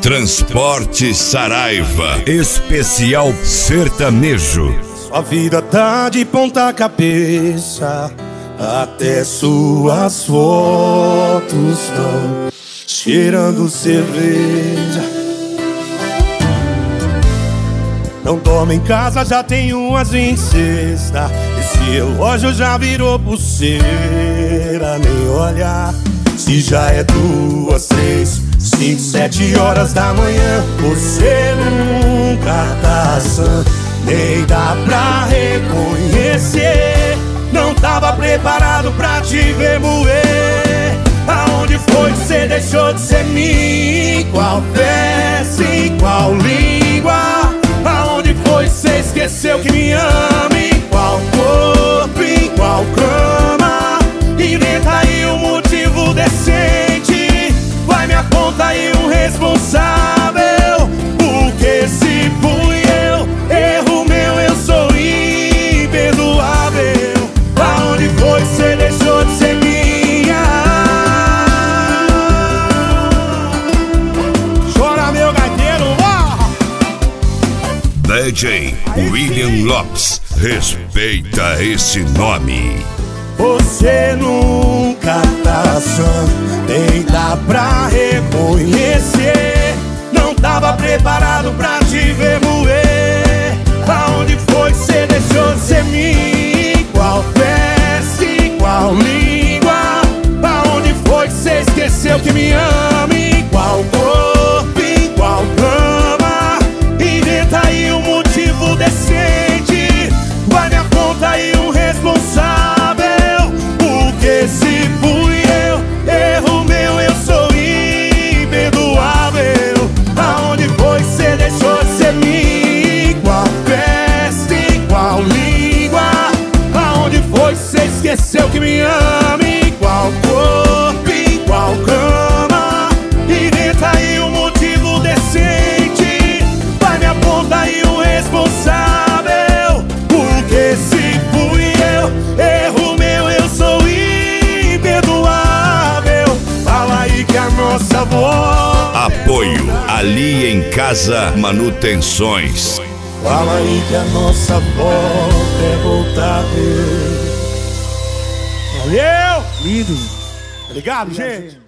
Transporte Saraiva, especial sertanejo. Sua vida tá de ponta cabeça, até suas fotos estão cheirando cerveja. Não dorme em casa, já tem umas 26. Esse relógio já virou pulseira. Nem olha se já é 2, 3, 5, 7 horas da manhã. Você nunca tá sã, nem dá pra reconhecer. Não tava preparado pra te ver moer. Aonde foi que você deixou de ser mim? Qual peça, em qual língua? Aonde foi que você esqueceu que me ama? Em qual corpo, em qual cama? Inventa aí um motivo decente. Vai, me aponta aí um responsável. Porque se fui eu, erro meu, eu sou imperdoável. Aonde foi que você deixou de ser minha? Chora, meu gaiteiro, DJ William Lopes, respeita esse nome. Você nunca tá sã, nem dá pra reconhecer. Não tava preparado pra te ver moer. Aonde foi que você deixou de ser mim? Qual peça, em qual língua? Aonde foi que você esqueceu que me ama? Em qual corpo, em qual cama? Inventa aí um motivo decente. Vai, me aponta aí um responsável. Porque se fui eu, erro meu, eu sou imperdoável. Aonde foi que você deixou de ser mim? Qual peça, em qual língua? Aonde foi que você esqueceu que me ama? Em qual corpo, em qual cama? Inventa aí um motivo decente. Vai, me aponta aí um responsável. Porque se fui eu, erro meu, eu sou imperdoável. Fala aí que a nossa voz. Apoio Ali em Casa Manutenções. Fala aí que a nossa volta é voltar a ver. Valeu! Lindo. Obrigado, gente.